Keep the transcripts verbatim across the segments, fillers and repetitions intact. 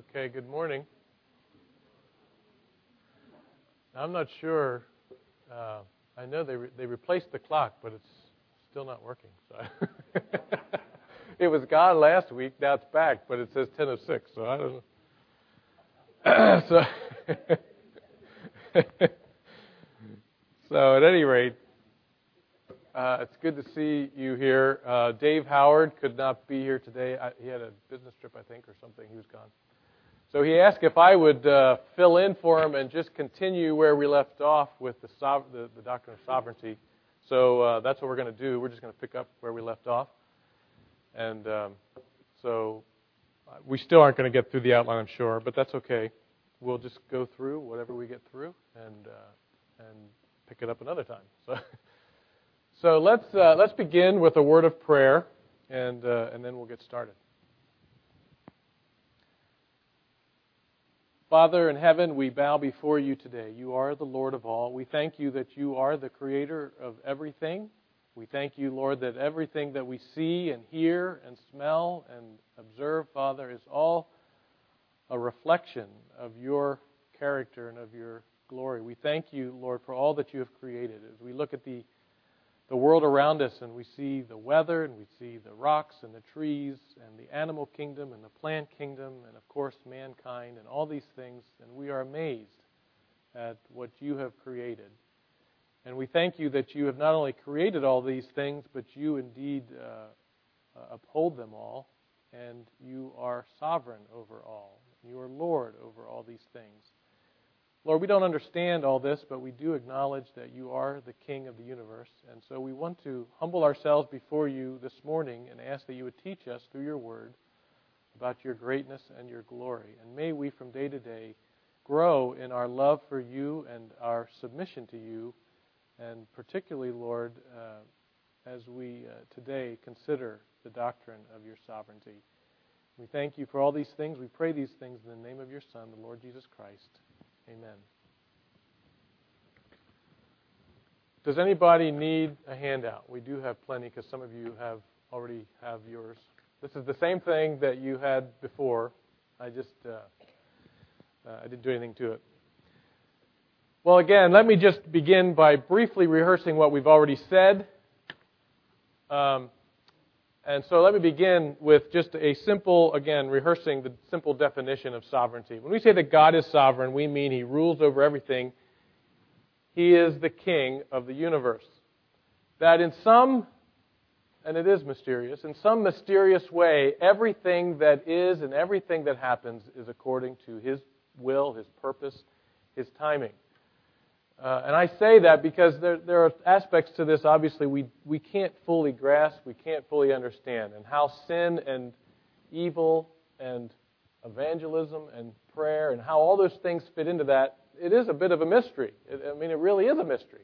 Okay, good morning. I'm not sure. Uh, I know they re- they replaced the clock, but it's still not working. So it was gone last week. Now it's back, but it says ten oh six. So I don't know. so, so at any rate, uh, it's good to see you here. Uh, Dave Howard could not be here today. I, he had a business trip, I think, or something. He was gone. So he asked if I would uh, fill in for him and just continue where we left off with the, sov- the, the doctrine of sovereignty. So uh, that's what we're going to do. We're just going to pick up where we left off. And um, so uh, we still aren't going to get through the outline, I'm sure, but that's okay. We'll just go through whatever we get through and uh, and pick it up another time. So, so let's uh, let's begin with a word of prayer, and uh, and then we'll get started. Father in heaven, we bow before you today. You are the Lord of all. We thank you that you are the creator of everything. We thank you, Lord, that everything that we see and hear and smell and observe, Father, is all a reflection of your character and of your glory. We thank you, Lord, for all that you have created. As we look at the the world around us and we see the weather and we see the rocks and the trees and the animal kingdom and the plant kingdom and, of course, mankind and all these things, and we are amazed at what you have created. And we thank you that you have not only created all these things, but you indeed uh, uh, uphold them all, and you are sovereign over all. You are Lord over all these things. Lord, we don't understand all this, but we do acknowledge that you are the King of the universe. And so we want to humble ourselves before you this morning and ask that you would teach us through your word about your greatness and your glory. And may we from day to day grow in our love for you and our submission to you, and particularly, Lord, uh, as we uh, today consider the doctrine of your sovereignty. We thank you for all these things. We pray these things in the name of your Son, the Lord Jesus Christ. Amen. Does anybody need a handout? We do have plenty because some of you have already have yours. This is the same thing that you had before. I just uh, uh, I didn't do anything to it. Well, again, let me just begin by briefly rehearsing what we've already said. Um, And so let me begin with just a simple, again, rehearsing the simple definition of sovereignty. When we say that God is sovereign, we mean He rules over everything. He is the King of the universe. That in some, and it is mysterious, in some mysterious way, everything that is and everything that happens is according to His will, His purpose, His timing. Uh, and I say that because there, there are aspects to this, obviously, we, we can't fully grasp, we can't fully understand. And how sin and evil and evangelism and prayer and how all those things fit into that, it is a bit of a mystery. It, I mean, it really is a mystery.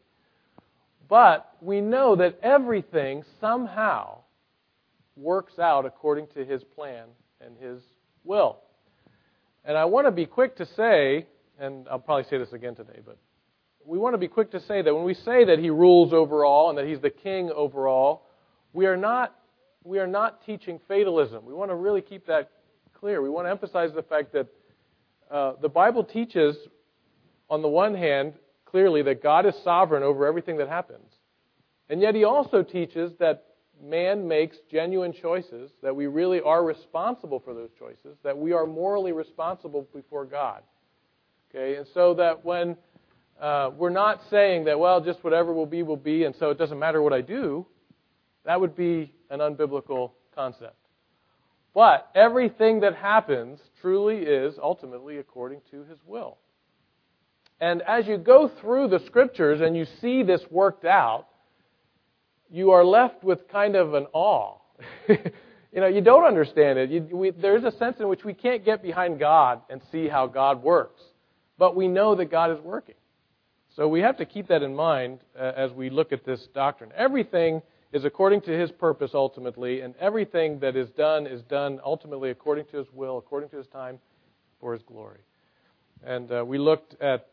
But we know that everything somehow works out according to His plan and His will. And I want to be quick to say, and I'll probably say this again today, but we want to be quick to say that when we say that He rules over all and that He's the King over all, we are not we are not teaching fatalism. We want to really keep that clear. We want to emphasize the fact that uh, the Bible teaches, on the one hand, clearly that God is sovereign over everything that happens. And yet He also teaches that man makes genuine choices, that we really are responsible for those choices, that we are morally responsible before God. Okay, and so that when Uh, we're not saying that, well, just whatever will be, will be, and so it doesn't matter what I do. That would be an unbiblical concept. But everything that happens truly is ultimately according to His will. And as you go through the Scriptures and you see this worked out, you are left with kind of an awe. You know, you don't understand it. You, we, there's a sense in which we can't get behind God and see how God works. But we know that God is working. So we have to keep that in mind uh, as we look at this doctrine. Everything is according to His purpose ultimately, and everything that is done is done ultimately according to His will, according to His time, for His glory. And uh, we looked at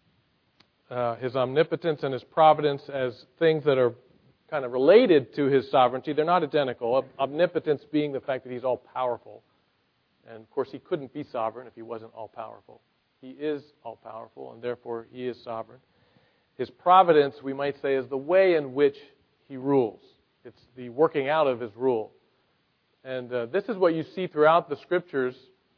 uh, His omnipotence and His providence as things that are kind of related to His sovereignty. They're not identical. Omnipotence being the fact that He's all-powerful. And, of course, he couldn't be sovereign if he wasn't all-powerful. He is all-powerful, and therefore he is sovereign. His providence, we might say, is the way in which he rules. It's the working out of his rule. And uh, this is what you see throughout the Scriptures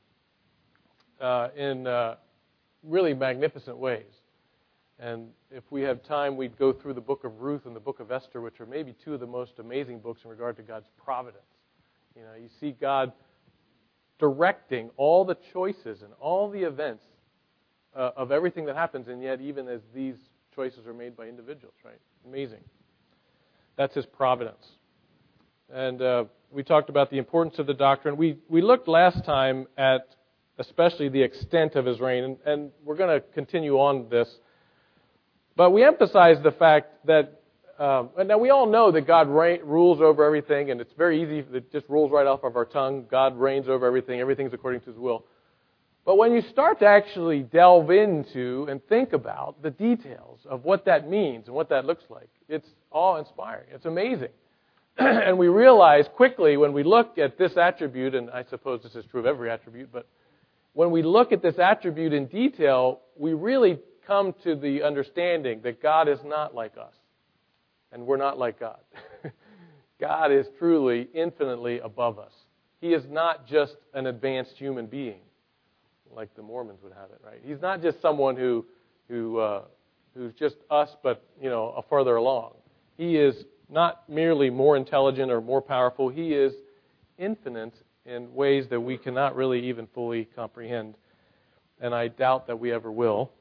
uh, in uh, really magnificent ways. And if we have time, we'd go through the book of Ruth and the book of Esther, which are maybe two of the most amazing books in regard to God's providence. You know, you see God directing all the choices and all the events uh, of everything that happens, and yet even as these choices are made by individuals, right? Amazing. That's his providence. And uh, we talked about the importance of the doctrine. We we looked last time at especially the extent of his reign, and, and we're going to continue on this. But we emphasize the fact that, um, and now we all know that God reign, rules over everything, and it's very easy, it just rolls right off of our tongue. God reigns over everything, everything's according to his will. But when you start to actually delve into and think about the details of what that means and what that looks like, it's awe-inspiring. It's amazing. And we realize quickly when we look at this attribute, and I suppose this is true of every attribute, but when we look at this attribute in detail, we really come to the understanding that God is not like us, and we're not like God. God is truly infinitely above us. He is not just an advanced human being, like the Mormons would have it, right? He's not just someone who who uh, who's just us, but you know, a further along. He is not merely more intelligent or more powerful. He is infinite in ways that we cannot really even fully comprehend, and I doubt that we ever will.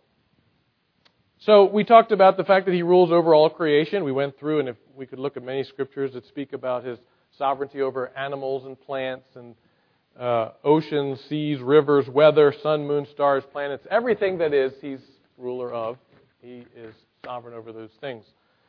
So we talked about the fact that he rules over all creation. We went through, and if we could look at many scriptures that speak about his sovereignty over animals and plants and uh, oceans, seas, rivers, weather, sun, moon, stars, planets, everything that is, he's ruler of. He is sovereign over those things.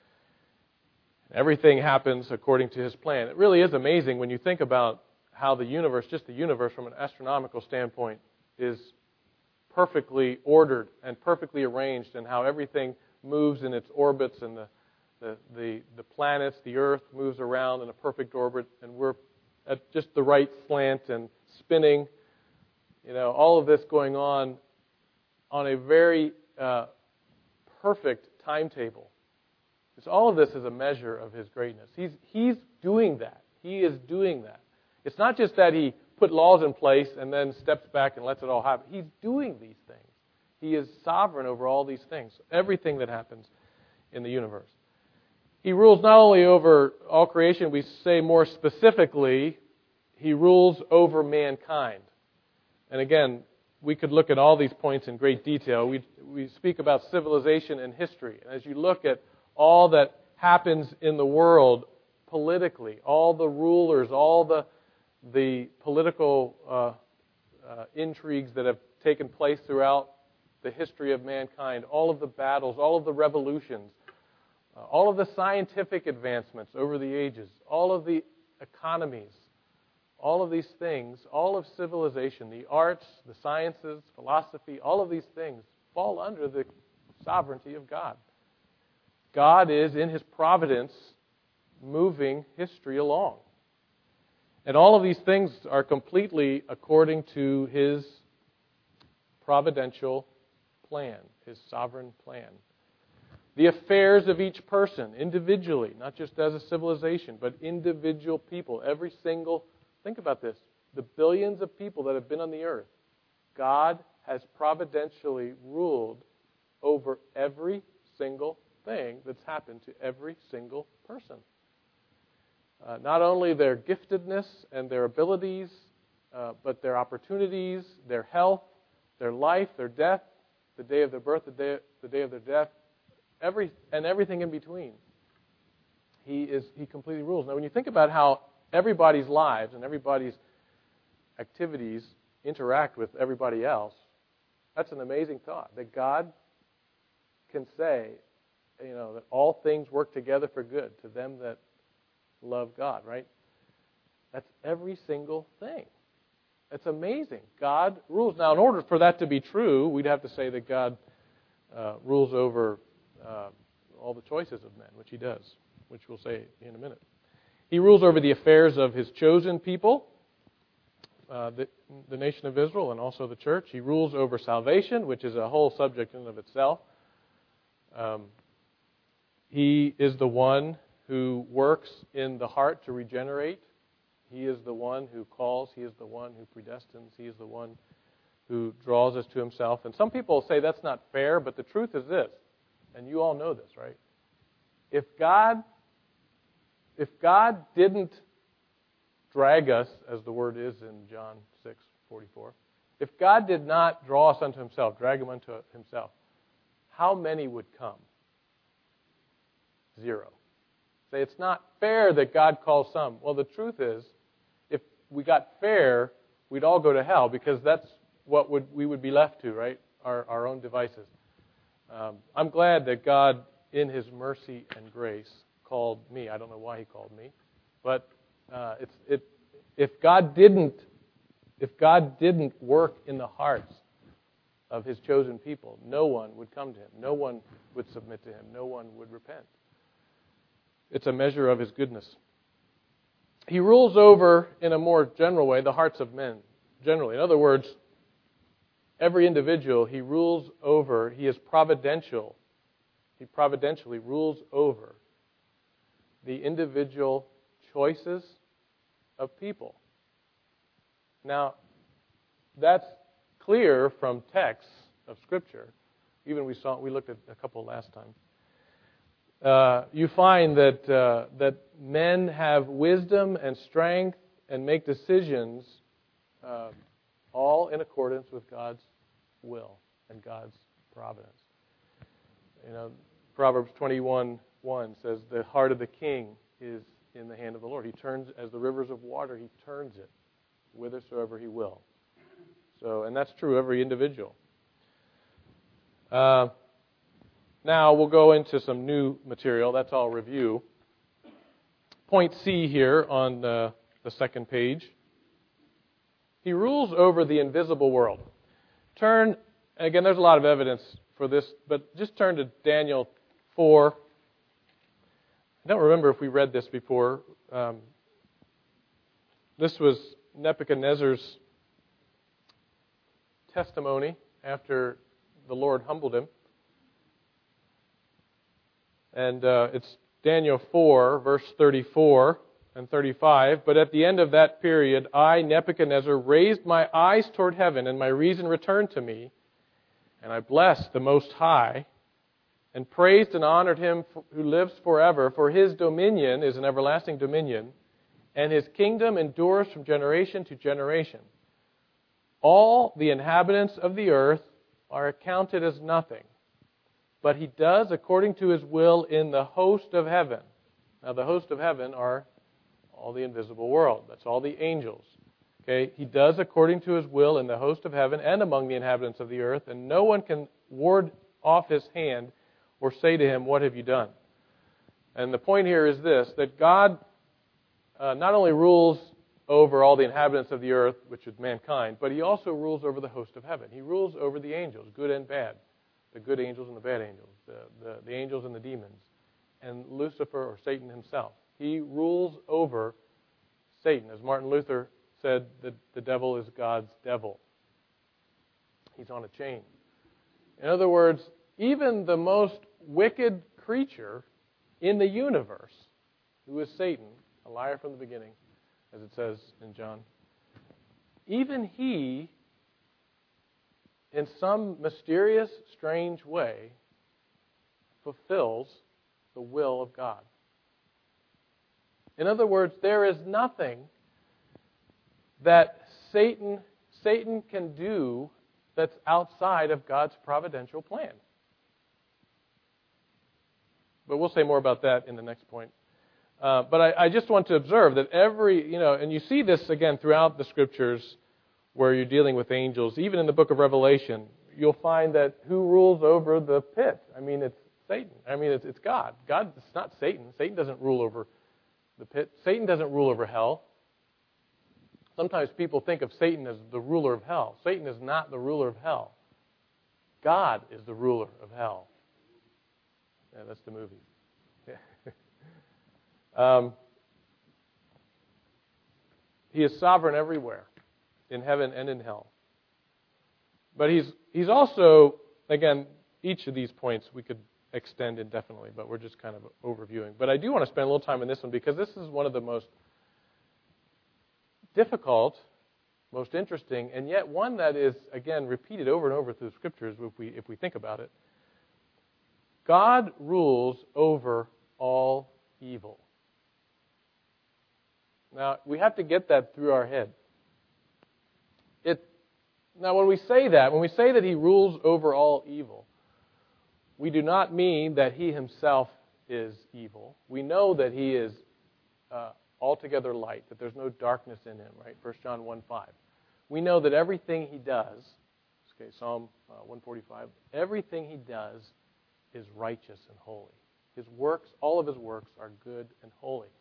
Everything happens according to his plan. It really is amazing when you think about how the universe, just the universe from an astronomical standpoint, is perfectly ordered and perfectly arranged, and how everything moves in its orbits, and the, the, the, the planets, the Earth moves around in a perfect orbit, and we're at just the right slant and spinning. You know, all of this going on on a very uh, perfect timetable. So all of this is a measure of his greatness. He's, he's doing that. He is doing that. It's not just that he put laws in place and then steps back and lets it all happen. He's doing these things. He is sovereign over all these things, everything that happens in the universe. He rules not only over all creation, we say more specifically, he rules over mankind. And again, we could look at all these points in great detail. We, we speak about civilization and history. And as you look at all that happens in the world politically, all the rulers, all the the political uh, uh, intrigues that have taken place throughout the history of mankind, all of the battles, all of the revolutions, uh, all of the scientific advancements over the ages, all of the economies, all of these things, all of civilization, the arts, the sciences, philosophy, all of these things fall under the sovereignty of God. God is, in his providence, moving history along. And all of these things are completely according to his providential plan, his sovereign plan. The affairs of each person, individually, not just as a civilization, but individual people, every single, think about this, the billions of people that have been on the earth, God has providentially ruled over every single thing that's happened to every single person. Uh, not only their giftedness and their abilities, uh, but their opportunities, their health, their life, their death, the day of their birth, the day, the day of their death, every and everything in between. He is he completely rules. Now, when you think about how everybody's lives and everybody's activities interact with everybody else, that's an amazing thought. That God can say, you know, that all things work together for good to them that love God, right? That's every single thing. It's amazing. God rules. Now, in order for that to be true, we'd have to say that God uh, rules over uh, all the choices of men, which he does, which we'll say in a minute. He rules over the affairs of his chosen people. uh, the, the nation of Israel and also the church. He rules over salvation, which is a whole subject in and of itself. Um, he is the one who works in the heart to regenerate. He is the one who calls. He is the one who predestines. He is the one who draws us to himself. And some people say that's not fair, but the truth is this, and you all know this, right? If God, if God didn't drag us, as the word is in John six forty-four, if God did not draw us unto himself, drag him unto himself, how many would come? Zero. Say, it's not fair that God calls some. Well, the truth is, if we got fair, we'd all go to hell, because that's what would we would be left to, right? Our, our own devices. Um, I'm glad that God, in his mercy and grace, called me. I don't know why he called me, but uh, it's it. If God didn't, if God didn't work in the hearts of his chosen people, no one would come to him. No one would submit to him. No one would repent. It's a measure of his goodness. He rules over, in a more general way, the hearts of men, generally. In other words, every individual he rules over, he is providential. He providentially rules over the individual choices of people. Now, that's clear from texts of Scripture. Even we saw, we looked at a couple last time. Uh, you find that uh, that men have wisdom and strength and make decisions uh, all in accordance with God's will and God's providence. You know, Proverbs twenty-one one says, "The heart of the king is in the hand of the Lord. He turns, as the rivers of water, he turns it whithersoever he will." So, and that's true of every individual. Uh, Now we'll go into some new material. That's all review. Point C here on the, the second page. He rules over the invisible world. Turn, again, there's a lot of evidence for this, but just turn to Daniel four. I don't remember if we read this before. Um, this was Nebuchadnezzar's testimony after the Lord humbled him. And uh, it's Daniel four, verse thirty-four and thirty-five. "But at the end of that period, I, Nebuchadnezzar, raised my eyes toward heaven, and my reason returned to me. And I blessed the Most High, and praised and honored him who lives forever. For his dominion is an everlasting dominion, and his kingdom endures from generation to generation. All the inhabitants of the earth are accounted as nothing. But he does according to his will in the host of heaven." Now, the host of heaven are all the invisible world. That's all the angels. Okay, "He does according to his will in the host of heaven and among the inhabitants of the earth, and no one can ward off his hand or say to him, 'What have you done?'" And the point here is this, that God uh, not only rules over all the inhabitants of the earth, which is mankind, but he also rules over the host of heaven. He rules over the angels, good and bad. The good angels and the bad angels, the, the, the angels and the demons, and Lucifer or Satan himself. He rules over Satan. As Martin Luther said, that the devil is God's devil. He's on a chain. In other words, even the most wicked creature in the universe, who is Satan, a liar from the beginning, as it says in John, even he, in some mysterious, strange way, fulfills the will of God. In other words, there is nothing that Satan Satan can do that's outside of God's providential plan. But we'll say more about that in the next point. Uh, but I, I just want to observe that every, you know, and you see this again throughout the Scriptures, where you're dealing with angels. Even in the book of Revelation, you'll find that who rules over the pit? I mean, it's Satan. I mean, it's, it's God. God, it's not Satan. Satan doesn't rule over the pit. Satan doesn't rule over hell. Sometimes people think of Satan as the ruler of hell. Satan is not the ruler of hell. God is the ruler of hell. Yeah, that's the movie. um, he is sovereign everywhere. in heaven and in hell. But he's he's also, again, each of these points we could extend indefinitely, but we're just kind of overviewing. But I do want to spend a little time on this one because this is one of the most difficult, most interesting, and yet one that is, again, repeated over and over through the Scriptures if we if we think about it. God rules over all evil. Now, we have to get that through our head. It Now, when we say that, when we say that He rules over all evil, we do not mean that He Himself is evil. We know that He is uh, altogether light, that there's no darkness in Him, right? First John one five. We know that everything He does, okay, Psalm uh, one forty-five, everything He does is righteous and holy. His works, all of His works are good and holy.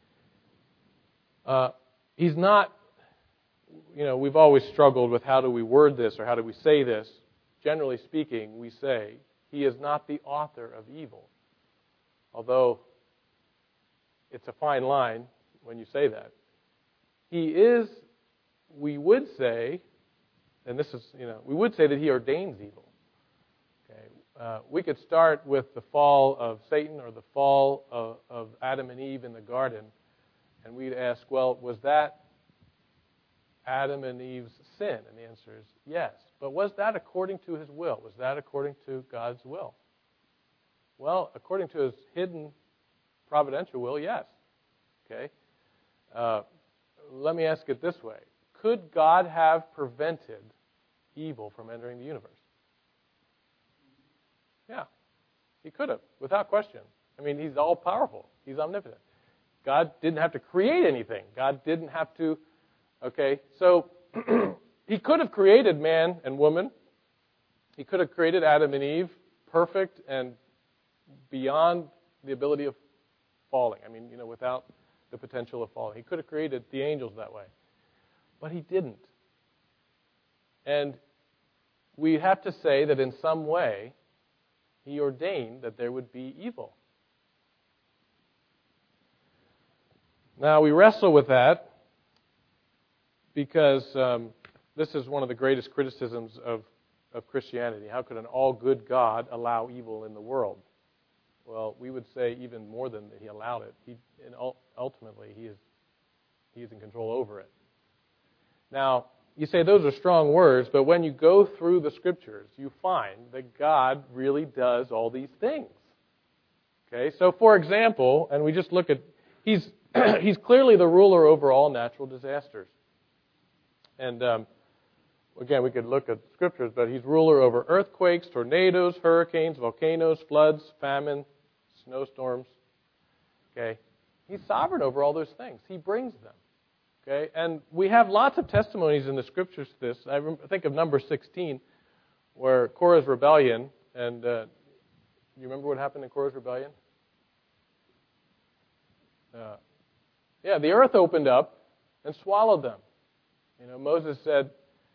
Uh, he's not, you know, we've always struggled with how do we word this or how do we say this. Generally speaking, we say, He is not the author of evil. Although it's a fine line when you say that. He is, we would say, and this is, you know, we would say that He ordains evil. Okay, uh, we could start with the fall of Satan or the fall of, of Adam and Eve in the garden, and we'd ask, well, was that Adam and Eve's sin? And the answer is yes. But was that according to His will? Was that according to God's will? Well, according to His hidden providential will, yes. Okay. Uh, let me ask it this way. Could God have prevented evil from entering the universe? Yeah. He could have, without question. I mean, He's all-powerful. He's omnipotent. God didn't have to create anything. God didn't have to, okay. So, He could have created man and woman. He could have created Adam and Eve perfect and beyond the ability of falling. I mean, you know, without the potential of falling. He could have created the angels that way. But He didn't. And we have to say that in some way, He ordained that there would be evil. Now, we wrestle with that because um, this is one of the greatest criticisms of, of Christianity. How could an all-good God allow evil in the world? Well, we would say even more than that He allowed it. He, and ultimately, He is He is in control over it. Now, you say those are strong words, but when you go through the Scriptures, you find that God really does all these things. Okay, so for example, and we just look at, He's He's clearly the ruler over all natural disasters. And um, again, we could look at Scriptures, but He's ruler over earthquakes, tornadoes, hurricanes, volcanoes, floods, famine, snowstorms. Okay, He's sovereign over all those things. He brings them. Okay, and we have lots of testimonies in the Scriptures to this. I think of number sixteen, where Korah's rebellion, and uh, you remember what happened in Korah's rebellion? Uh, yeah, the earth opened up and swallowed them. You know, Moses said,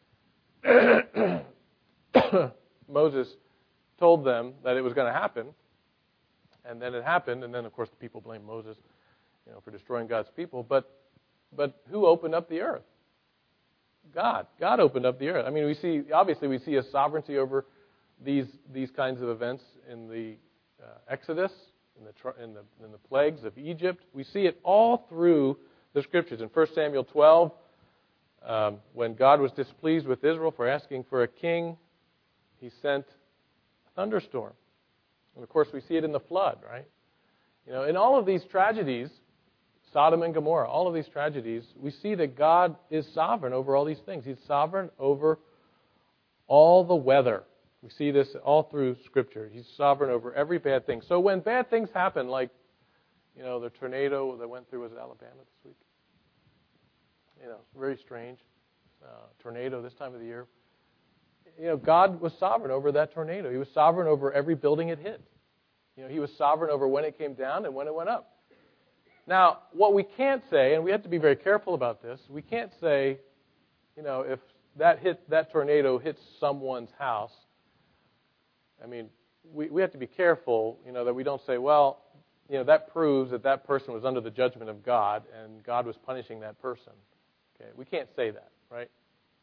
Moses told them that it was going to happen, and then it happened, and then of course the people blamed Moses, you know, for destroying God's people. But but who opened up the earth? God. God opened up the earth. I mean, we see obviously we see a sovereignty over these these kinds of events in the uh, Exodus, in the in the in the plagues of Egypt. We see it all through the Scriptures. In First Samuel twelve, um, when God was displeased with Israel for asking for a king, He sent a thunderstorm. And of course, we see it in the flood, right? You know, in all of these tragedies, Sodom and Gomorrah, all of these tragedies, we see that God is sovereign over all these things. He's sovereign over all the weather. We see this all through Scripture. He's sovereign over every bad thing. So when bad things happen, like, you know, the tornado that went through, was it Alabama this week? You know, it's very strange. Uh, tornado this time of the year. You know, God was sovereign over that tornado. He was sovereign over every building it hit. You know, He was sovereign over when it came down and when it went up. Now, what we can't say, and we have to be very careful about this, we can't say, you know, if that hit that tornado hits someone's house, I mean, we, we have to be careful, you know, that we don't say, well, you know, that proves that that person was under the judgment of God and God was punishing that person. Okay, we can't say that, right?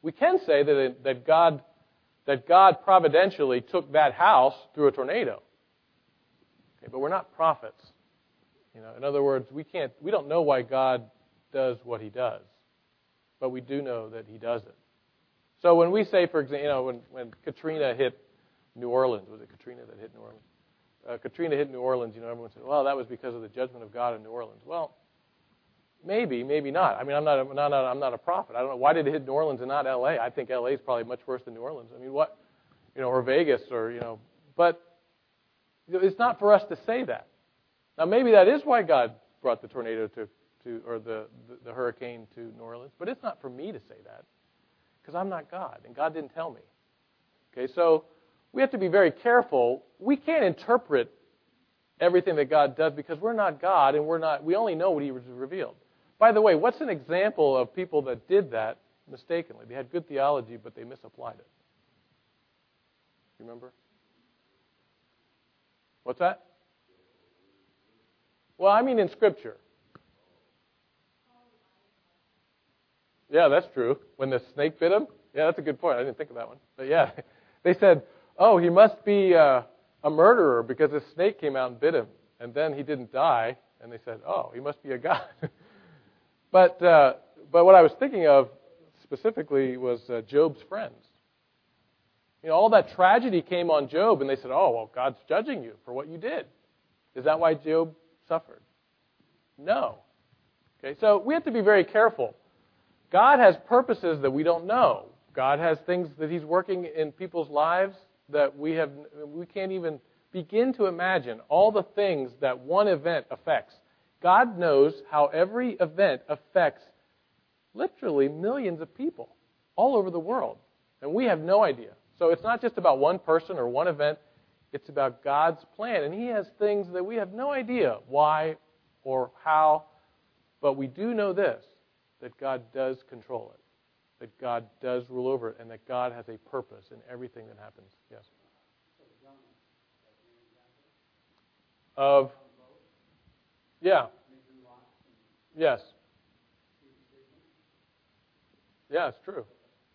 We can say that it, that God that God providentially took that house through a tornado. Okay, but we're not prophets. You know, in other words, we can't we don't know why God does what He does, but we do know that He does it. So when we say, for example, you know, when, when Katrina hit New Orleans, was it Katrina that hit New Orleans? Uh, Katrina hit New Orleans, you know, everyone said, well, that was because of the judgment of God in New Orleans. Well, maybe, maybe not. I mean, I'm not, a, not, not, I'm not a prophet. I don't know. Why did it hit New Orleans and not L A? I think L A is probably much worse than New Orleans. I mean, what, you know, or Vegas or, you know, but it's not for us to say that. Now, maybe that is why God brought the tornado to, to or the, the, the hurricane to New Orleans, but it's not for me to say that because I'm not God, and God didn't tell me. Okay, so we have to be very careful. We can't interpret everything that God does because we're not God and we're not. We only know what He has revealed. By the way, what's an example of people that did that mistakenly? They had good theology, but they misapplied it. You remember? What's that? Well, I mean in Scripture. Yeah, that's true. When the snake bit him? Yeah, that's a good point. I didn't think of that one. But yeah, they said, oh, he must be uh, a murderer because a snake came out and bit him. And then he didn't die. And they said, oh, he must be a god. but uh, but what I was thinking of specifically was uh, Job's friends. You know, all that tragedy came on Job, and they said, oh, well, God's judging you for what you did. Is that why Job suffered? No. Okay, so we have to be very careful. God has purposes that we don't know. God has things that He's working in people's lives that we have we can't even begin to imagine. All the things that one event affects. God knows how every event affects literally millions of people all over the world. And we have no idea. So it's not just about one person or one event. It's about God's plan. And He has things that we have no idea why or how. But we do know this, that God does control it. That God does rule over it. And that God has a purpose in everything that happens. Yes? Of, yeah. Yes. Yeah, it's true.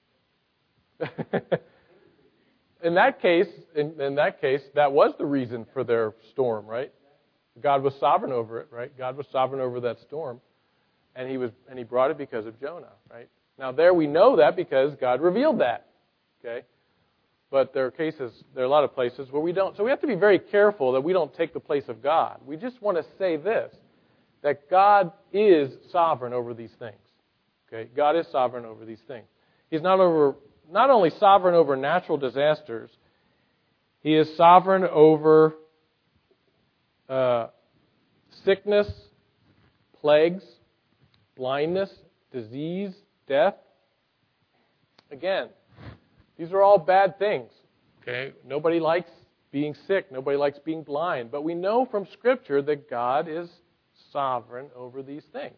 In that case, in, in that case, that was the reason for their storm, right? God was sovereign over it, right? God was sovereign over that storm, and He was, and He brought it because of Jonah, right? Now, there we know that because God revealed that, okay? But there are cases, there are a lot of places where we don't. So we have to be very careful that we don't take the place of God. We just want to say this, that God is sovereign over these things, okay? God is sovereign over these things. He's not over. Not only sovereign over natural disasters, He is sovereign over uh, sickness, plagues, blindness, disease, death. Again, these are all bad things. Okay, nobody likes being sick. Nobody likes being blind. But we know from Scripture that God is sovereign over these things.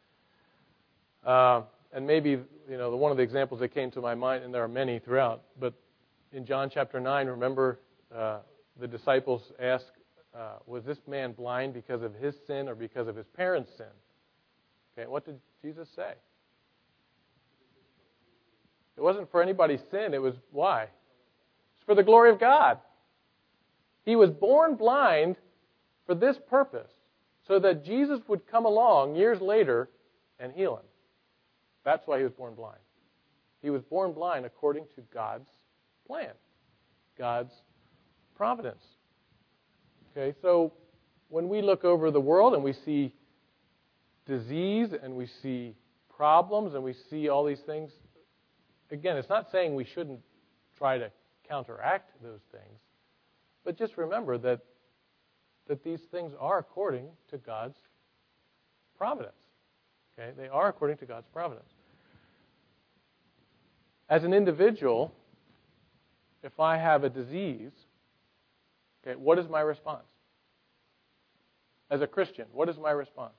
Uh, And maybe, you know, one of the examples that came to my mind, and there are many throughout, but in John chapter nine, remember uh, the disciples asked, uh, was this man blind because of his sin or because of his parents' sin? Okay, what did Jesus say? It wasn't for anybody's sin. It was, why? It's for the glory of God. He was born blind for this purpose, so that Jesus would come along years later and heal him. That's why He was born blind. He was born blind according to God's plan, God's providence. Okay, so when we look over the world and we see disease and we see problems and we see all these things, again, it's not saying we shouldn't try to counteract those things, but just remember that that these things are according to God's providence. Okay, they are according to God's providence. As an individual, if I have a disease, okay, what is my response? As a Christian, what is my response?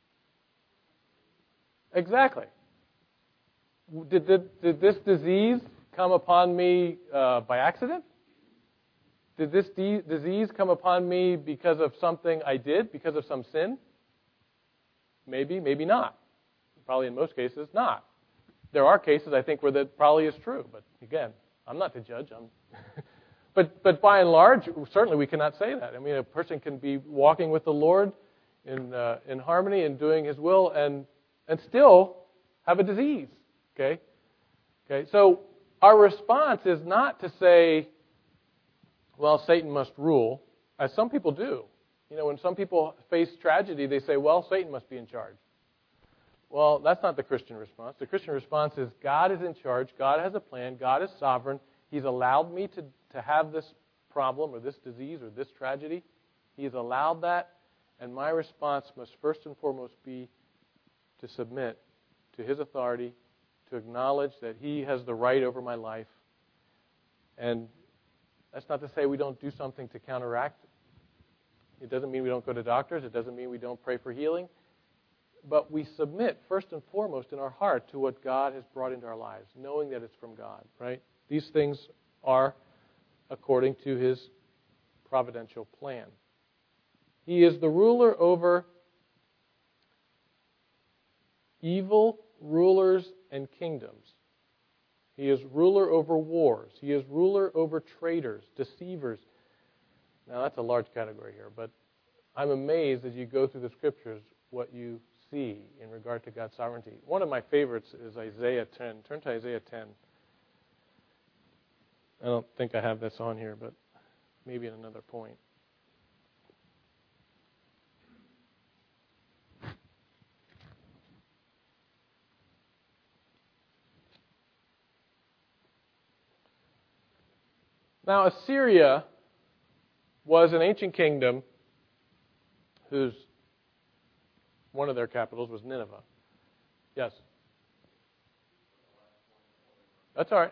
Exactly. Did, did, did this disease come upon me uh, by accident? Did this de- disease come upon me because of something I did, because of some sin? Maybe, maybe not. Probably in most cases, not. there are cases, I think, where that probably is true. But again, I'm not the judge. I'm but but by and large, certainly we cannot say that. I mean, a person can be walking with the Lord in uh, in harmony and doing His will, and and still have a disease. Okay, okay. So our response is not to say, well, Satan must rule, as some people do. You know, when some people face tragedy, they say, well, Satan must be in charge. Well, that's not the Christian response. The Christian response is God is in charge. God has a plan. God is sovereign. He's allowed me to, to have this problem or this disease or this tragedy. He's allowed that. And my response must first and foremost be to submit to His authority, to acknowledge that He has the right over my life. And that's not to say we don't do something to counteract it. It doesn't mean we don't go to doctors. It doesn't mean we don't pray for healing. But we submit first and foremost in our heart to what God has brought into our lives, knowing that it's from God, right? These things are according to His providential plan. He is the ruler over evil rulers and kingdoms. He is ruler over wars. He is ruler over traitors, deceivers. Now, that's a large category here, but I'm amazed as you go through the Scriptures what you see in regard to God's sovereignty. One of my favorites is Isaiah ten. Turn to Isaiah ten. I don't think I have this on here, but maybe in another point. Now, Assyria was an ancient kingdom whose one of their capitals was Nineveh. Yes? That's all right.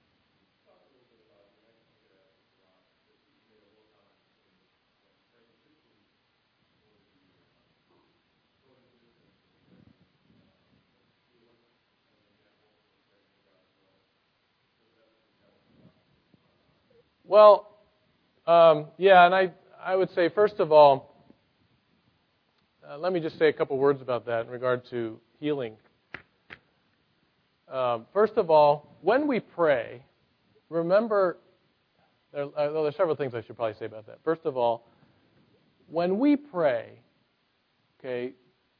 Well, um, yeah, and I, I would say, first of all, uh, let me just say a couple words about that in regard to healing. Um, first of all, when we pray, remember, there, uh, well, there are several things I should probably say about that. First of all, when we pray, okay,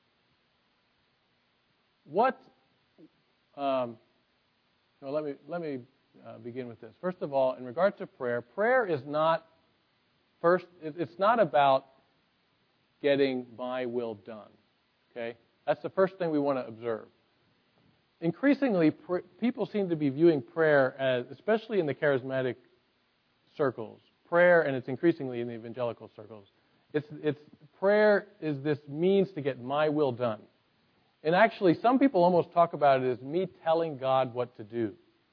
what, um, no, let me, let me uh, begin with this. First of all, in regard to prayer, prayer is not, first, it's not about getting my will done, okay? That's the first thing we want to observe. Increasingly, pr- people seem to be viewing prayer as, especially in the charismatic circles, prayer, and it's increasingly in the evangelical circles, it's, it's prayer is this means to get my will done. And actually, some people almost talk about it as me telling God what to do.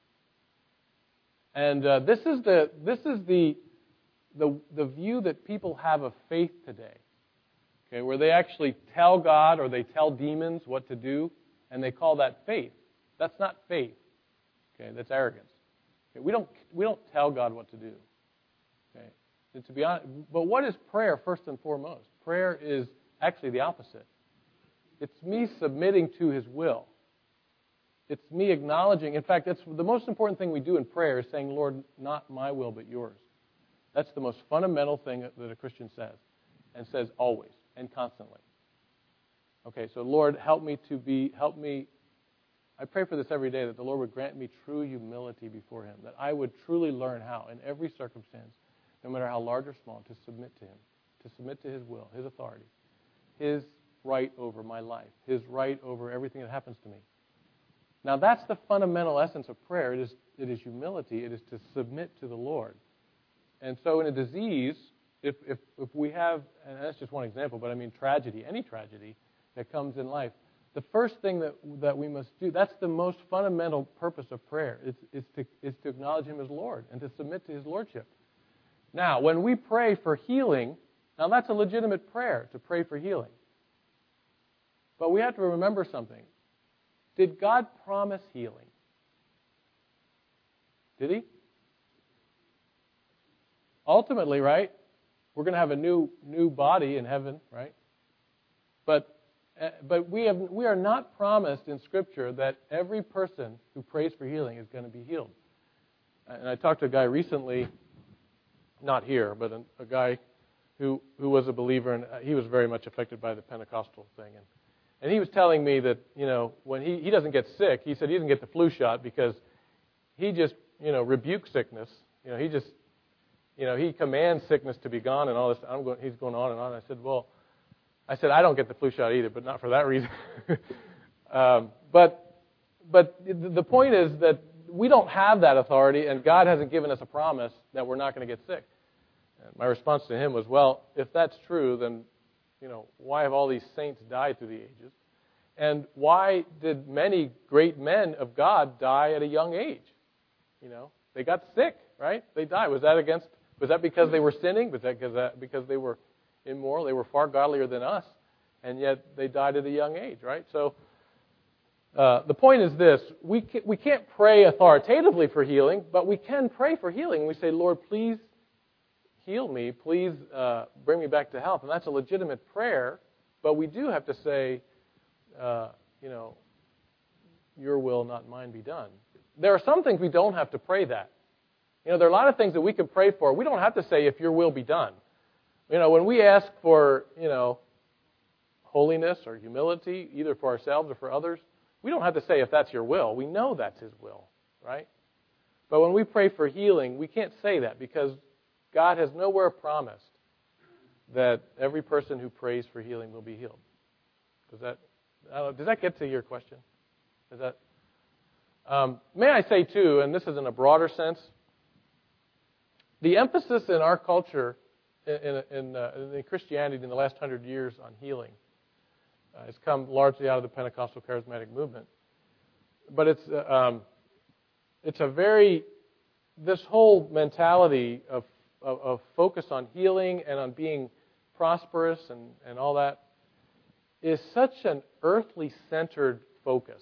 And uh, this is the this is the, the the view that people have of faith today. Okay, where they actually tell God or they tell demons what to do, and they call that faith. That's not faith. Okay, that's arrogance. Okay, we don't we don't tell God what to do. Okay, and to be honest, but what is prayer first and foremost? Prayer is actually the opposite. It's me submitting to His will. It's me acknowledging. In fact, that's the most important thing we do in prayer is saying, Lord, not my will but yours. That's the most fundamental thing that a Christian says, and says always and constantly. Okay, so Lord, help me to be, help me, I pray for this every day, that the Lord would grant me true humility before Him, that I would truly learn how, in every circumstance, no matter how large or small, to submit to Him, to submit to His will, His authority, His right over my life, His right over everything that happens to me. Now, that's the fundamental essence of prayer. It is, it is humility. It is to submit to the Lord. And so in a disease, if, if, if we have, and that's just one example, but I mean tragedy, any tragedy that comes in life, the first thing that, that we must do, that's the most fundamental purpose of prayer, is, is, to, is to acknowledge Him as Lord and to submit to His Lordship. Now, when we pray for healing, now that's a legitimate prayer, to pray for healing. But we have to remember something. Did God promise healing? Did He? Ultimately, right? We're going to have a new new body in heaven, right? But Uh, but we have we are not promised in Scripture that every person who prays for healing is going to be healed. And I talked to a guy recently, not here, but a, a guy who who was a believer, and he was very much affected by the Pentecostal thing. And and he was telling me that, you know, when he, he doesn't get sick, he said he doesn't get the flu shot because he just, you know, rebukes sickness. You know, he just, you know, he commands sickness to be gone and all this. I'm going, he's going on and on. I said, well, I said, I don't get the flu shot either, but not for that reason. um, but but the point is that we don't have that authority, and God hasn't given us a promise that we're not going to get sick. And my response to him was, well, if that's true, then, you know, why have all these saints died through the ages? And why did many great men of God die at a young age? You know, they got sick, right? They died. Was that against? Was that because they were sinning? Was that because, because they were immoral? They were far godlier than us, and yet they died at a young age, right? So uh, the point is this: we can, we can't pray authoritatively for healing, but we can pray for healing. We say, Lord, please heal me. Please uh, bring me back to health. And that's a legitimate prayer, but we do have to say, uh, you know, your will, not mine, be done. There are some things we don't have to pray that. You know, there are a lot of things that we can pray for. We don't have to say, if your will be done. You know, when we ask for, you know, holiness or humility, either for ourselves or for others, we don't have to say, if that's your will. We know that's His will, right? But when we pray for healing, we can't say that because God has nowhere promised that every person who prays for healing will be healed. Does that I don't know, does that get to your question? Is that? Um, may I say too, and this is in a broader sense, the emphasis in our culture, in, in, uh, in Christianity in the last hundred years on healing, uh, has come largely out of the Pentecostal charismatic movement. But it's uh, um, it's a very this whole mentality of, of of focus on healing and on being prosperous and, and all that is such an earthly centered focus.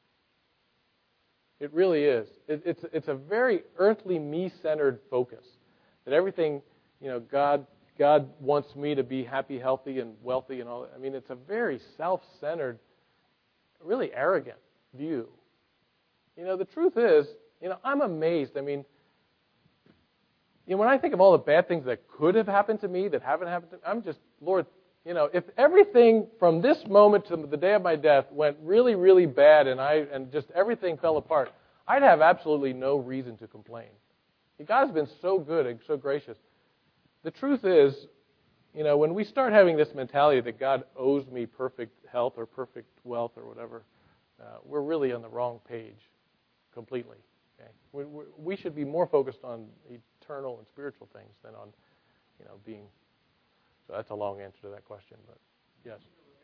It really is. It, it's it's a very earthly, me-centered focus. That everything, you know, God God wants me to be happy, healthy, and wealthy, and all that. I mean, it's a very self-centered, really arrogant view. You know, the truth is, you know, I'm amazed. I mean, you know, when I think of all the bad things that could have happened to me that haven't happened to me, I'm just, Lord, you know, if everything from this moment to the day of my death went really, really bad and I and just everything fell apart, I'd have absolutely no reason to complain. God's been so good and so gracious. The truth is, you know, when we start having this mentality that God owes me perfect health or perfect wealth or whatever, uh, we're really on the wrong page completely. Okay? We, we should be more focused on eternal and spiritual things than on, you know, being. So that's a long answer to that question, but yes.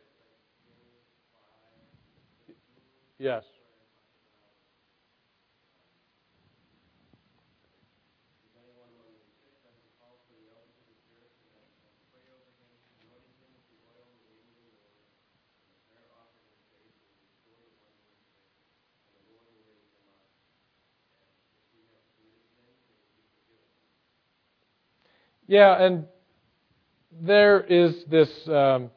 Yes. Yeah, and there is this, um,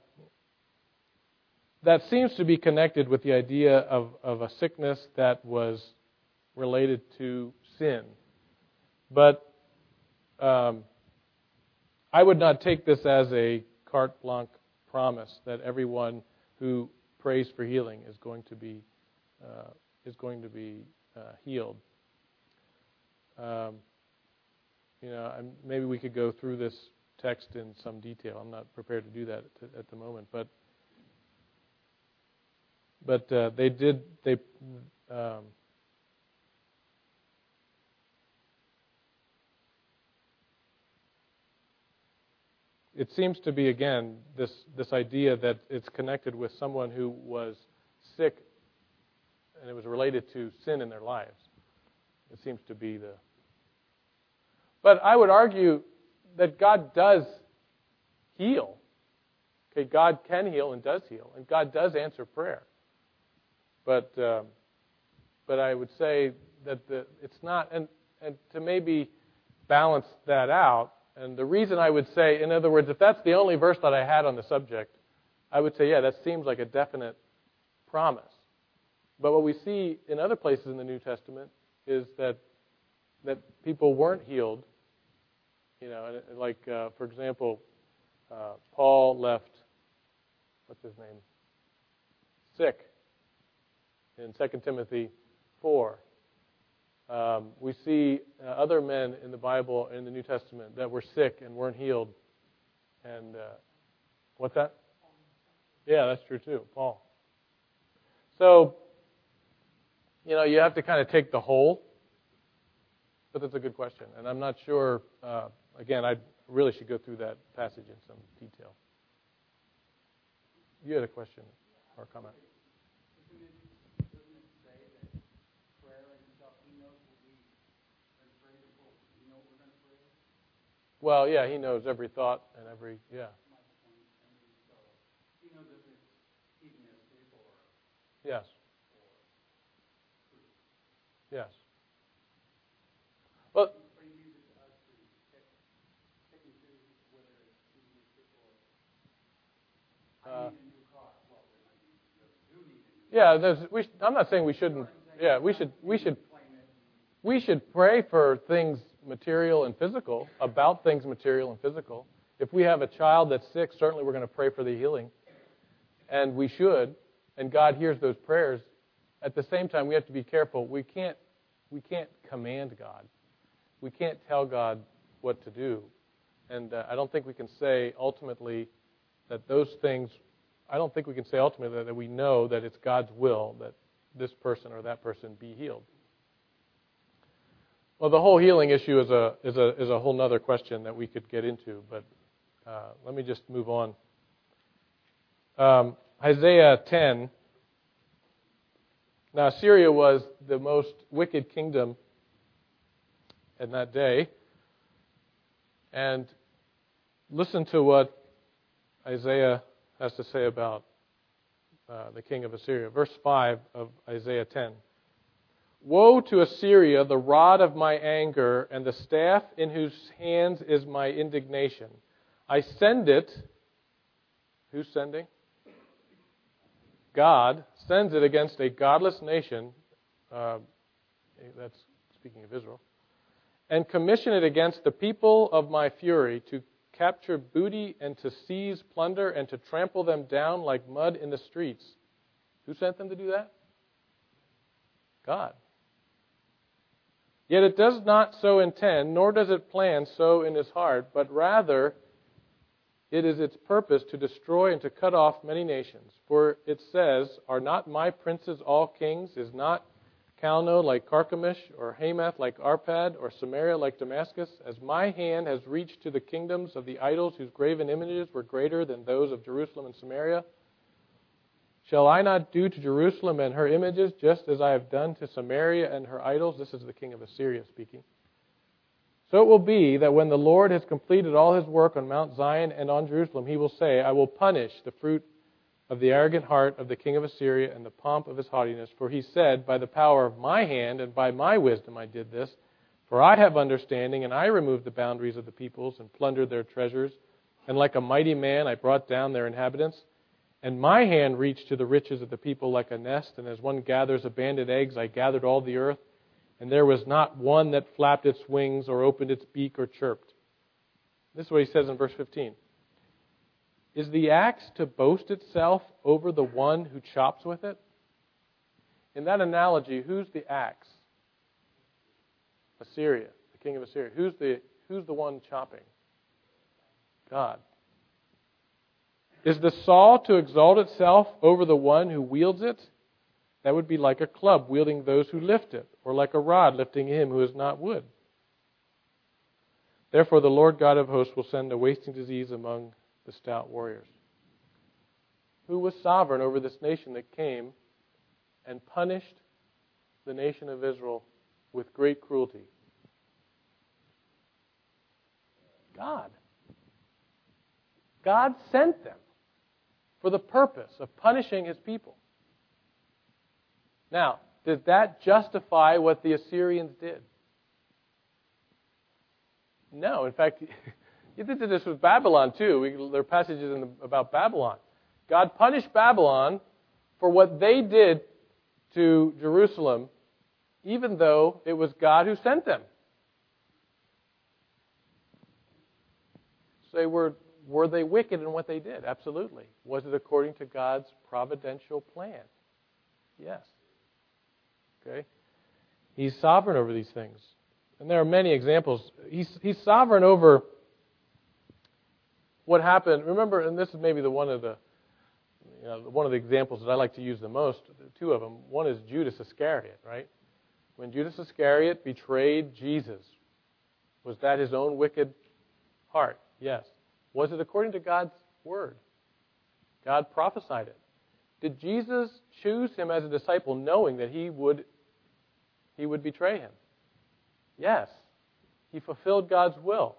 that seems to be connected with the idea of, of a sickness that was related to sin. But um, I would not take this as a carte blanche promise that everyone who prays for healing is going to be uh, is going to be uh, healed. Um, you know, and maybe we could go through this text in some detail. I'm not prepared to do that at, at the moment, but but uh, they did they. Um, It seems to be, again, this, this idea that it's connected with someone who was sick and it was related to sin in their lives. It seems to be the... But I would argue that God does heal. Okay, God can heal and does heal, and God does answer prayer. But um, but I would say that the, it's not... And, and to maybe balance that out, and the reason I would say, in other words, if that's the only verse that I had on the subject, I would say, yeah, that seems like a definite promise. But what we see in other places in the New Testament is that that people weren't healed. You know, and like, uh, for example, uh, Paul left, what's his name, sick in Second Timothy four. Um, we see uh, other men in the Bible, in the New Testament, that were sick and weren't healed. And uh, what's that? Yeah, that's true too, Paul. So, you know, you have to kind of take the whole. But that's a good question. And I'm not sure, uh, again, I really should go through that passage in some detail. You had a question or comment? Doesn't it, doesn't it say that prayer and stuff, he knows what we are praying for? We know what we're going to pray? Well, yeah, he knows every thought and every, yeah. My point. I mean, so he knows if it's hedonistic or... Yes. Or truth. Yes. Well, Or he leaves it to us to pick, pick and choose whether it's hedonistic or... I uh, need a new car. Well, then I need, do need a new yeah, there's, we, I'm not saying we shouldn't, yeah, we should, we should, we should pray for things material and physical, about things material and physical. If we have a child that's sick, certainly we're going to pray for the healing. And we should, and God hears those prayers. At the same time, we have to be careful. We can't, we can't command God. We can't tell God what to do. And uh, I don't think we can say ultimately that those things, I don't think we can say ultimately that we know that it's God's will that this person or that person be healed. Well, the whole healing issue is a is a is a whole other question that we could get into, but uh, let me just move on. Um, Isaiah ten. Now, Assyria was the most wicked kingdom in that day. And listen to what Isaiah has to say about uh, the king of Assyria. Verse five of Isaiah ten. Woe to Assyria, the rod of my anger, and the staff in whose hands is my indignation. I send it. Who's sending? God sends it against a godless nation. Uh, that's speaking of Israel. And commission it against the people of my fury to capture booty and to seize plunder and to trample them down like mud in the streets. Who sent them to do that? God. Yet it does not so intend, nor does it plan so in his heart, but rather it is its purpose to destroy and to cut off many nations. For it says, are not my princes all kings? Is not Calno like Carchemish, or Hamath like Arpad, or Samaria like Damascus? As my hand has reached to the kingdoms of the idols whose graven images were greater than those of Jerusalem and Samaria, shall I not do to Jerusalem and her images just as I have done to Samaria and her idols? This is the king of Assyria speaking. So it will be that when the Lord has completed all his work on Mount Zion and on Jerusalem, he will say, I will punish the fruit of the arrogant heart of the king of Assyria and the pomp of his haughtiness. For he said, by the power of my hand and by my wisdom I did this. For I have understanding, and I removed the boundaries of the peoples and plundered their treasures. And like a mighty man I brought down their inhabitants. And my hand reached to the riches of the people like a nest. And as one gathers abandoned eggs, I gathered all the earth. And there was not one that flapped its wings or opened its beak or chirped. This is what he says in verse fifteen. Is the axe to boast itself over the one who chops with it? In that analogy, who's the axe? Assyria, the king of Assyria. Who's the, who's the one chopping? God. Is the saw to exalt itself over the one who wields it? That would be like a club wielding those who lift it, or like a rod lifting him who is not wood. Therefore the Lord God of hosts will send a wasting disease among the stout warriors. Who was sovereign over this nation that came and punished the nation of Israel with great cruelty? God. God sent them for the purpose of punishing his people. Now, does that justify what the Assyrians did? No. In fact, you did this with Babylon too. We, there are passages in the, about Babylon. God punished Babylon for what they did to Jerusalem, even though it was God who sent them. Say, were, were they wicked in what they did? Absolutely. Was it according to God's providential plan? Yes. Okay? He's sovereign over these things. And there are many examples. He's, he's sovereign over what happened. Remember, and this is maybe the one of the you know, one of the examples that I like to use the most, two of them. One is Judas Iscariot, right? When Judas Iscariot betrayed Jesus, was that his own wicked heart? Yes. Was it according to God's word? God prophesied it. Did Jesus choose him as a disciple knowing that he would he would betray him? Yes. He fulfilled God's will.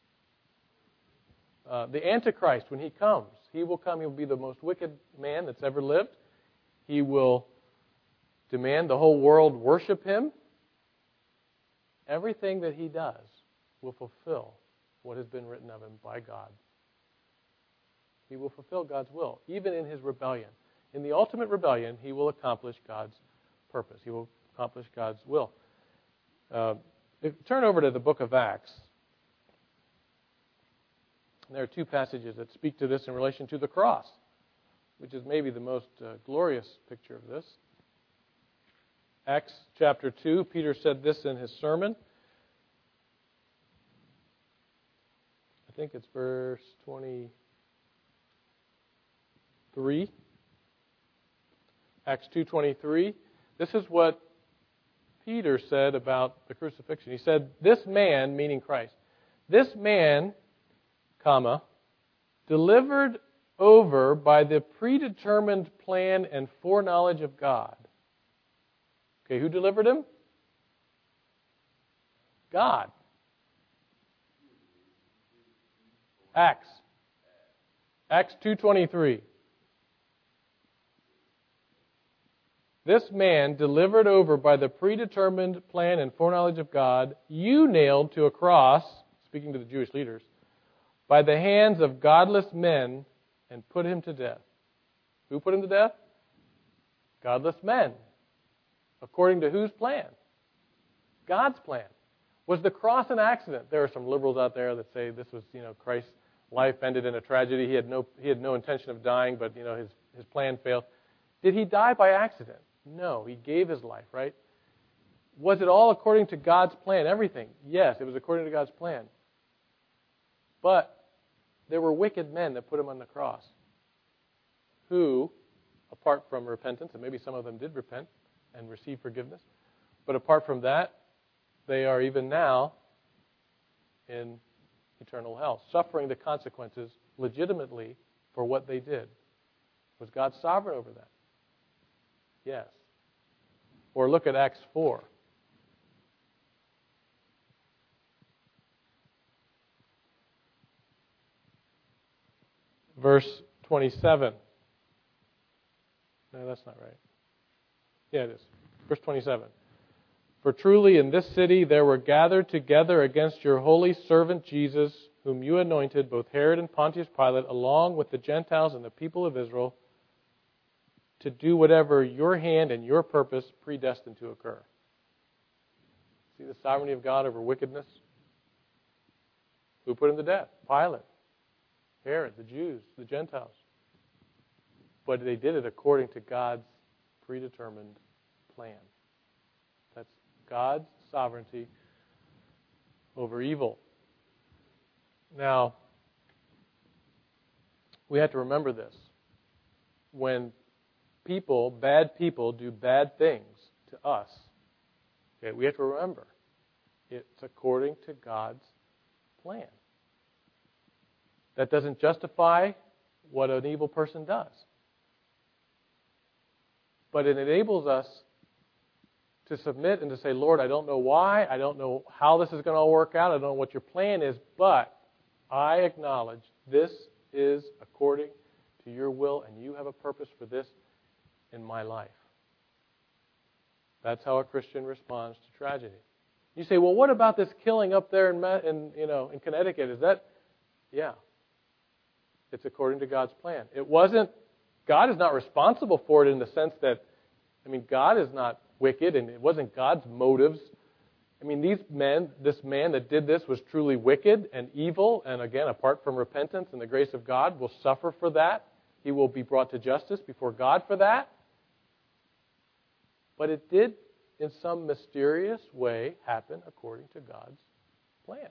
Uh, the Antichrist, when he comes, he will come, he will be the most wicked man that's ever lived. He will demand the whole world worship him. Everything that he does will fulfill what has been written of him by God. He will fulfill God's will, even in his rebellion. In the ultimate rebellion, he will accomplish God's purpose. He will accomplish God's will. Uh, if, turn over to the book of Acts. There are two passages that speak to this in relation to the cross, which is maybe the most uh, glorious picture of this. Acts chapter two, Peter said this in his sermon. I think it's verse twenty-three. Acts two twenty-three. This is what Peter said about the crucifixion. He said, "This man," meaning Christ, "this man, comma, delivered over by the predetermined plan and foreknowledge of God." Okay, who delivered him? God. Acts. Acts two twenty-three. "This man, delivered over by the predetermined plan and foreknowledge of God, you nailed to a cross," speaking to the Jewish leaders, "by the hands of godless men and put him to death." Who put him to death? Godless men. According to whose plan? God's plan. Was the cross an accident? There are some liberals out there that say this was, you know, Christ's life ended in a tragedy. He had no he had no intention of dying, but you know his his plan failed. Did he die by accident? No, he gave his life, right? Was it all according to God's plan? Everything? Yes, it was according to God's plan. But there were wicked men that put him on the cross who, apart from repentance, and maybe some of them did repent and receive forgiveness, but apart from that, they are even now in eternal hell, suffering the consequences legitimately for what they did. Was God sovereign over that? Yes. Or look at Acts four. Verse twenty-seven. No, that's not right. Yeah, it is. Verse twenty-seven. "For truly in this city there were gathered together against your holy servant Jesus, whom you anointed, both Herod and Pontius Pilate, along with the Gentiles and the people of Israel, to do whatever your hand and your purpose predestined to occur." See the sovereignty of God over wickedness? Who put him to death? Pilate, Herod, the Jews, the Gentiles. But they did it according to God's predetermined plan. That's God's sovereignty over evil. Now, we have to remember this. When people, bad people, do bad things to us, okay, we have to remember it's according to God's plan. That doesn't justify what an evil person does. But it enables us to submit and to say, "Lord, I don't know why, I don't know how this is going to all work out, I don't know what your plan is, but I acknowledge this is according to your will, and you have a purpose for this in my life." That's how a Christian responds to tragedy. You say, "Well, what about this killing up there in, in you know in Connecticut? Is that?" Yeah. It's according to God's plan. It wasn't God is not responsible for it in the sense that, I mean, God is not wicked, and it wasn't God's motives. I mean, these men, this man that did this was truly wicked and evil, and again, apart from repentance and the grace of God, will suffer for that. He will be brought to justice before God for that. But it did, in some mysterious way, happen according to God's plan.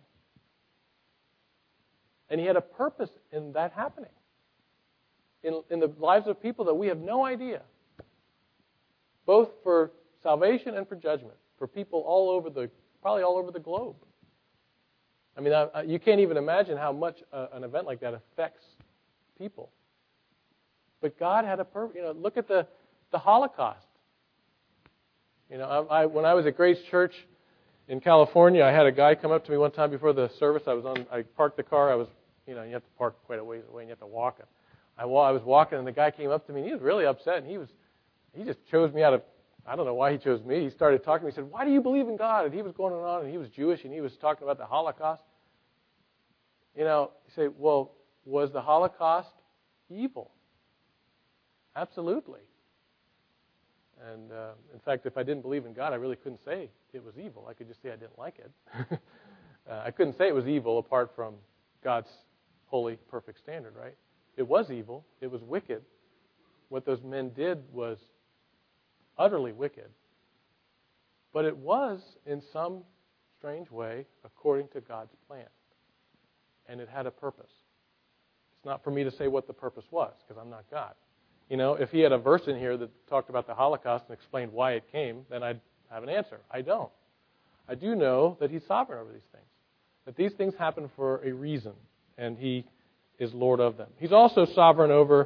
And He had a purpose in that happening. In, in the lives of people that we have no idea. Both for salvation and for judgment. For people all over the, probably all over the globe. I mean, I, you can't even imagine how much uh, an event like that affects people. But God had a purpose. You know, look at the, the Holocaust. You know, I, I, when I was at Grace Church in California, I had a guy come up to me one time before the service. I was on. I parked the car. I was, you know, you have to park quite a ways away, and you have to walk it. I, I was walking, and the guy came up to me, and he was really upset, and he was, he just chose me out of. I don't know why he chose me. He started talking to me. He said, "Why do you believe in God?" And he was going on, and he was Jewish, and he was talking about the Holocaust. You know, you say, "Well, was the Holocaust evil?" Absolutely. And, uh, in fact, if I didn't believe in God, I really couldn't say it was evil. I could just say I didn't like it. uh, I couldn't say it was evil apart from God's holy, perfect standard, right? It was evil. It was wicked. What those men did was utterly wicked. But it was, in some strange way, according to God's plan. And it had a purpose. It's not for me to say what the purpose was, because I'm not God. You know, if he had a verse in here that talked about the Holocaust and explained why it came, then I'd have an answer. I don't. I do know that He's sovereign over these things. That these things happen for a reason, and He is Lord of them. He's also sovereign over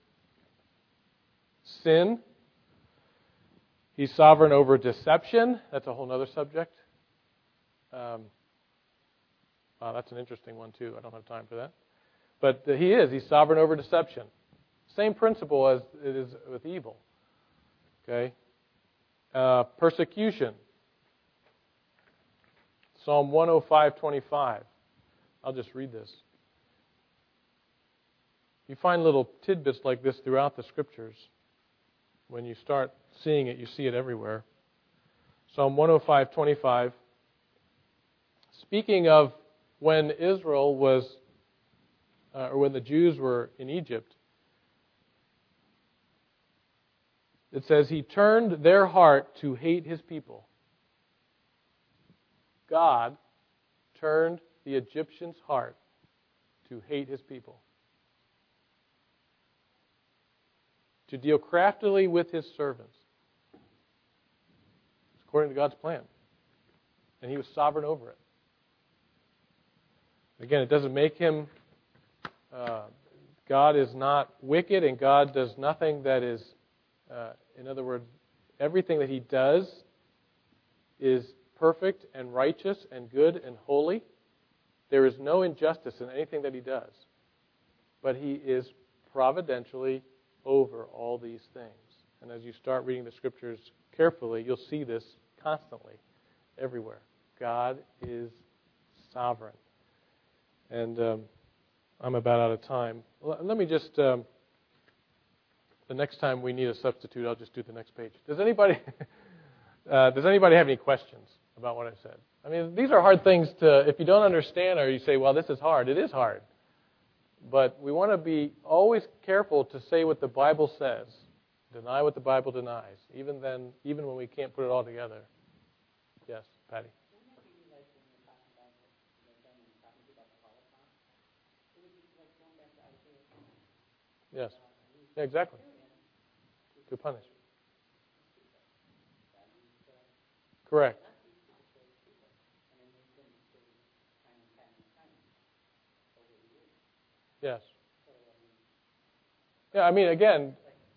sin. He's sovereign over deception. That's a whole other subject. Um, wow, that's an interesting one, too. I don't have time for that. But uh, He is. He's sovereign over deception. Same principle as it is with evil. Okay? Uh, persecution. Psalm one oh five twenty-five. I'll just read this. You find little tidbits like this throughout the Scriptures. When you start seeing it, you see it everywhere. Psalm one oh five twenty-five. Speaking of when Israel was, uh, or when the Jews were in Egypt, it says, He turned their heart to hate His people. God turned the Egyptians' heart to hate His people. To deal craftily with His servants. It's according to God's plan. And He was sovereign over it. Again, it doesn't make Him... Uh, God is not wicked, and God does nothing that is... Uh, in other words, everything that He does is perfect and righteous and good and holy. There is no injustice in anything that He does. But He is providentially over all these things. And as you start reading the Scriptures carefully, you'll see this constantly, everywhere. God is sovereign. And um, I'm about out of time. Let me just... Um, The next time we need a substitute, I'll just do the next page. Does anybody uh, does anybody have any questions about what I said? I mean, these are hard things to, if you don't understand or you say, well, this is hard, it is hard. But we want to be always careful to say what the Bible says, deny what the Bible denies, even then, even when we can't put it all together. Yes, Patty. Yes, yeah, exactly. To punish. Correct. Yes. Yeah, I mean, again,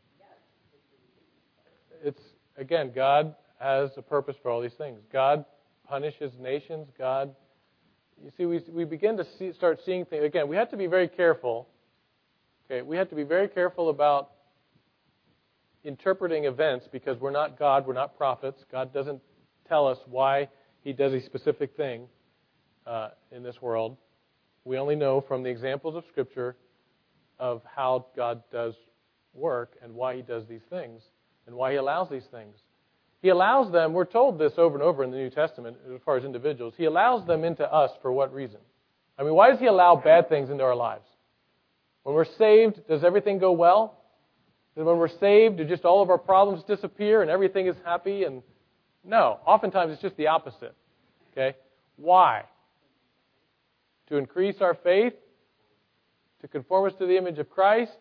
it's, again, God has a purpose for all these things. God punishes nations. God, you see, we we begin to see, start seeing things. Again, we have to be very careful. Okay, we have to be very careful about interpreting events because we're not God, we're not prophets. God doesn't tell us why He does a specific thing uh, in this world. We only know from the examples of Scripture of how God does work and why He does these things and why He allows these things. He allows them, we're told this over and over in the New Testament as far as individuals, He allows them into us for what reason? I mean, why does He allow bad things into our lives? When we're saved, does everything go well? And when we're saved, do just all of our problems disappear and everything is happy? And no, oftentimes it's just the opposite. Okay? Why? To increase our faith, to conform us to the image of Christ,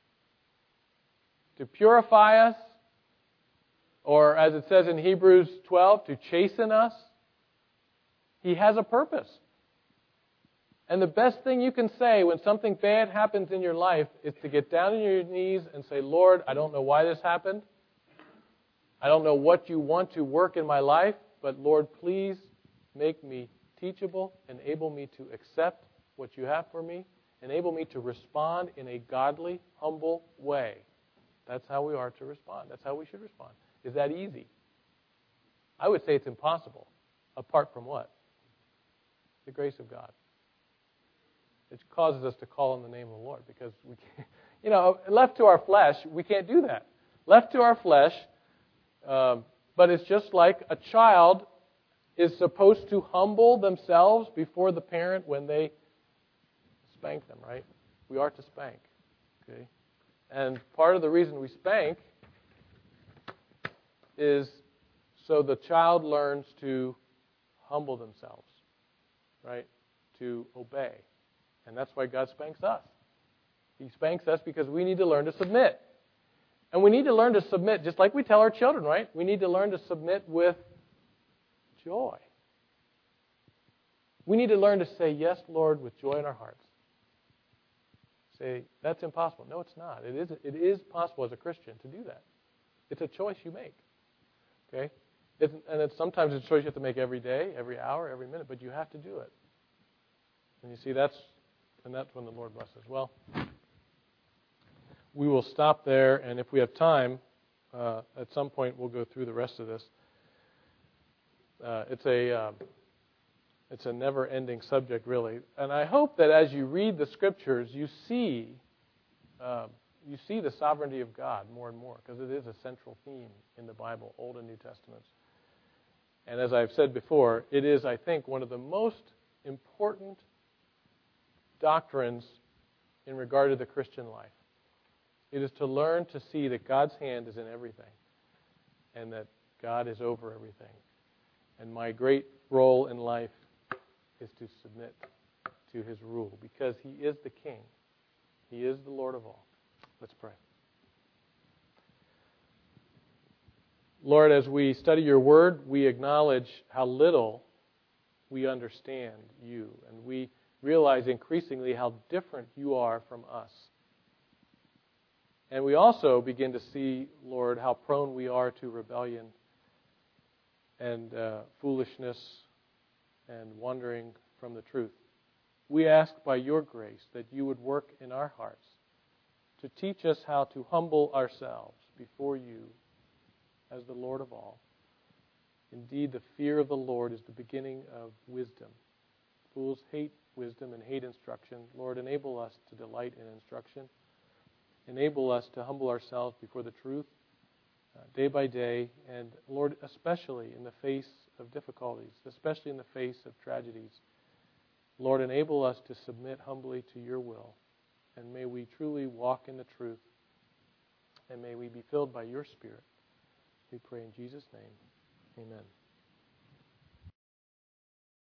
to purify us, or as it says in Hebrews twelve, to chasten us. He has a purpose. And the best thing you can say when something bad happens in your life is to get down on your knees and say, Lord, I don't know why this happened. I don't know what you want to work in my life, but Lord, please make me teachable, enable me to accept what you have for me, enable me to respond in a godly, humble way. That's how we are to respond. That's how we should respond. Is that easy? I would say it's impossible. Apart from what? The grace of God. It causes us to call on the name of the Lord because we can't, you know, left to our flesh, we can't do that. Left to our flesh, um, but it's just like a child is supposed to humble themselves before the parent when they spank them, right? We are to spank, okay? And part of the reason we spank is so the child learns to humble themselves, right? To obey. And that's why God spanks us. He spanks us because we need to learn to submit. And we need to learn to submit just like we tell our children, right? We need to learn to submit with joy. We need to learn to say, yes, Lord, with joy in our hearts. Say, that's impossible. No, it's not. It is, it is possible as a Christian to do that. It's a choice you make. Okay? It's, and it's sometimes it's a choice you have to make every day, every hour, every minute, but you have to do it. And you see, that's and that's when the Lord blesses. Well, we will stop there, and if we have time, uh, at some point we'll go through the rest of this. Uh, it's a uh, it's a never-ending subject, really, and I hope that as you read the Scriptures, you see uh, you see the sovereignty of God more and more, because it is a central theme in the Bible, Old and New Testaments. And as I've said before, it is, I think, one of the most important doctrines in regard to the Christian life. It is to learn to see that God's hand is in everything and that God is over everything. And my great role in life is to submit to His rule because He is the King. He is the Lord of all. Let's pray. Lord, as we study your word, we acknowledge how little we understand you, and we realize increasingly how different you are from us. And we also begin to see, Lord, how prone we are to rebellion and uh, foolishness and wandering from the truth. We ask by your grace that you would work in our hearts to teach us how to humble ourselves before you as the Lord of all. Indeed, the fear of the Lord is the beginning of wisdom. Fools hate wisdom and hate instruction. Lord, enable us to delight in instruction. Enable us to humble ourselves before the truth uh, day by day. And Lord, especially in the face of difficulties, especially in the face of tragedies. Lord, enable us to submit humbly to your will. And may we truly walk in the truth. And may we be filled by your Spirit. We pray in Jesus' name. Amen.